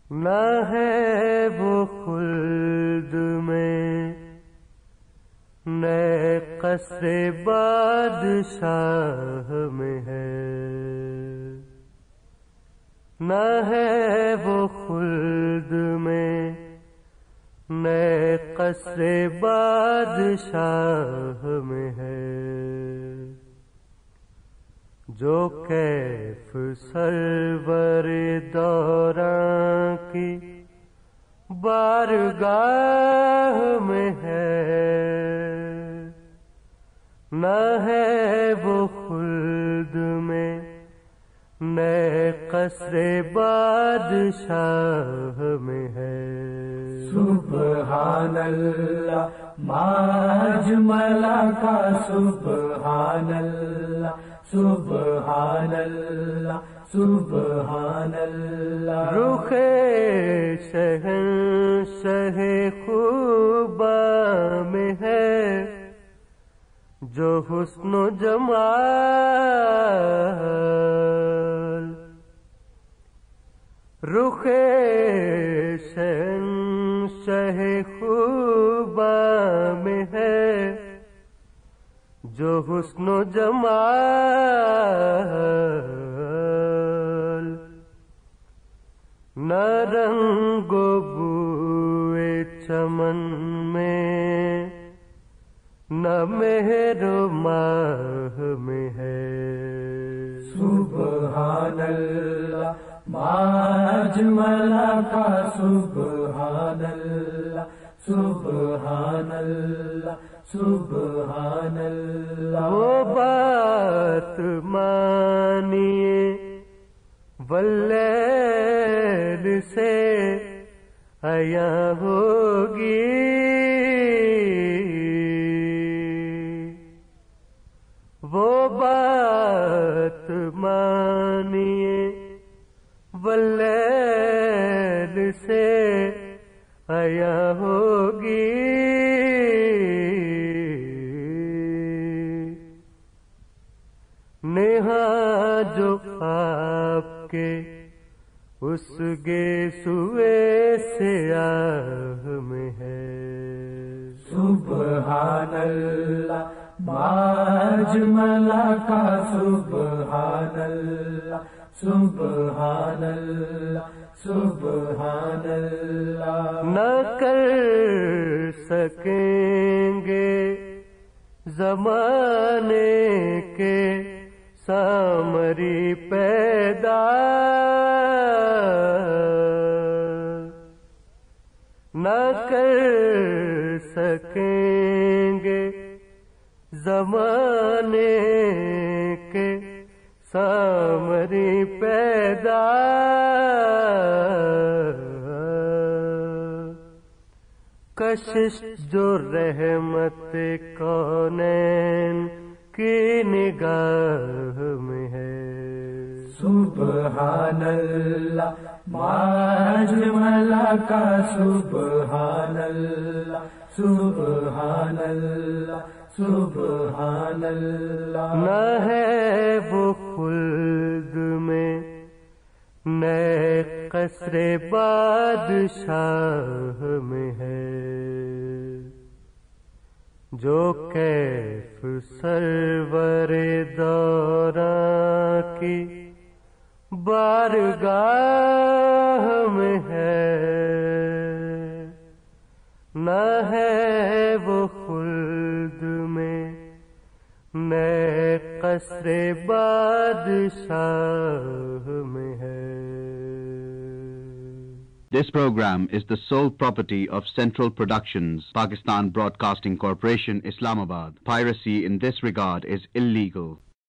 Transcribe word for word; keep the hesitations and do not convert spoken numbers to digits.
نہ ہے وہ خلد میں نئے قصر بادشاہ میں ہے، نہ ہے وہ خلد میں نئے قصر بادشاہ میں ہے، جو کیف سرور دوراں کی بارگاہ میں ہے، نہ ہے وہ خلد میں نئے قصر بادشاہ میں ہے۔ سبحان اللہ ما اجمل کا سبحان اللہ سبحان اللہ سبحان اللہ، رخ شہنشاہ خوبا میں ہے جو حسن و جمال، رخ شہنشاہ خوبا میں ہے جو حسن و جمال، نہ رنگ و بوئے چمن میں نہ مہر و ماہ میں ہے۔ سبحان اللہ ما اجمل کا سبحان اللہ سبحان اللہ سبحان اللہ، وہ بات مانیے واللیل سے عیاں ہوگی، وہ بات مانیے واللیل سے عیاں ہوگی، نہاں جو آپ کے اس گیسوئے سیاہ میں ہے۔ سبحان اللہ ما اجمل کا سبحان اللہ سبحان اللہ سبحان اللہ، نہ کر سکیں گے زمانے کے سامری پیدا، نہ کر سکیں گے زمانے کے سامری پیدا، کشش جو رحمت کونین کی نگاہ میں ہے۔ سبحان اللہ ما اجمل کا سبحان اللہ سبحان اللہ سبحان اللہ، نہ ہے وہ خلد میں نئے قصر بادشاہ میں ہے، جو کیف سرور دوراں کی بارگاہ میں ہے، نہ ہے وہ خلد میں نئے قصر بادشاہ میں ہے۔ This program is the sole property of Central Productions, Pakistan Broadcasting Corporation, Islamabad. Piracy in this regard is illegal.